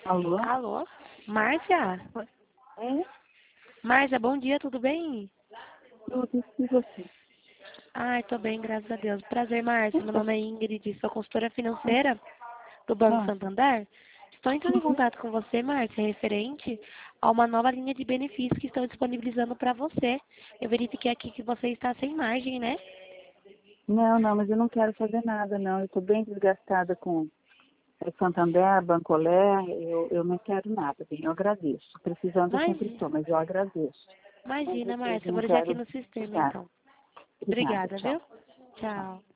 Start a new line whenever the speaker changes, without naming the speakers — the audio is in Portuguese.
Alô?
Alô? Márcia?
É?
Márcia, bom dia, tudo bem?
Tudo e você?
Ai, tô bem, graças a Deus. Prazer, Márcia. Meu nome é Ingrid, sou consultora financeira do Banco
Ah,
Santander. Estou entrando em contato com você, Márcia, referente a uma nova linha de benefícios que estão disponibilizando para você. Eu verifiquei aqui que você está sem margem, né?
não, mas eu não quero fazer nada, não. Eu estou bem desgastada com Santander, Bancolé. Eu não quero nada, bem. Eu agradeço. Precisando, eu sempre
Imagina,
estou, mas eu agradeço. Mas
imagina,
eu
Márcia. Eu
não
vou deixar aqui
quero
no sistema,
ficar.
então.
De nada,
Obrigada,
tchau.
viu?
Tchau.
Tchau.